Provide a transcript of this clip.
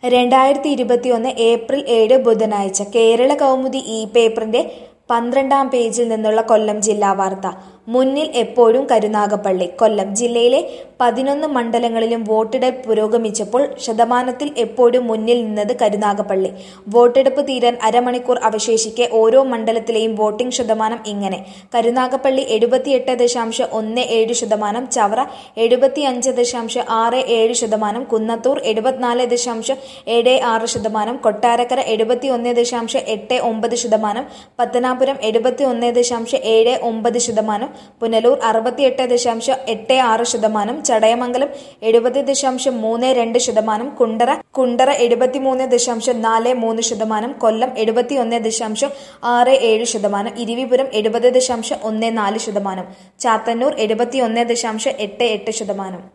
2021 April 7 ബുധനാഴ്ച കേരള കൗമുദി പേപ്പറിന്റെ 12-ാം പേജിൽ നിന്നുള്ള കൊല്ലം ജില്ലാ വാർത്ത. മുന്നിൽ എപ്പോഴും കരുനാഗപ്പള്ളി. കൊല്ലം ജില്ലയിലെ 11 മണ്ഡലങ്ങളിലും വോട്ടെടുപ്പ് പുരോഗമിച്ചപ്പോൾ ശതമാനത്തിൽ എപ്പോഴും മുന്നിൽ നിന്നത് കരുനാഗപ്പള്ളി. വോട്ടെടുപ്പ് തീരാൻ അരമണിക്കൂർ അവശേഷിക്കെ ഓരോ മണ്ഡലത്തിലെയും വോട്ടിംഗ് ശതമാനം ഇങ്ങനെ: കരുനാഗപ്പള്ളി 78.17%, ചവറ 75.67%, കുന്നത്തൂർ 74.76%, കൊട്ടാരക്കര 71.89%, പത്തനാപുരം 71.79%, പുനലൂർ 68.86%, ചടയമംഗലം 70.32%, കുണ്ടറ 73.43%, കൊല്ലം 71.67%, ഇരിവിപുരം 70.14%, ചാത്തന്നൂർ 71.88%.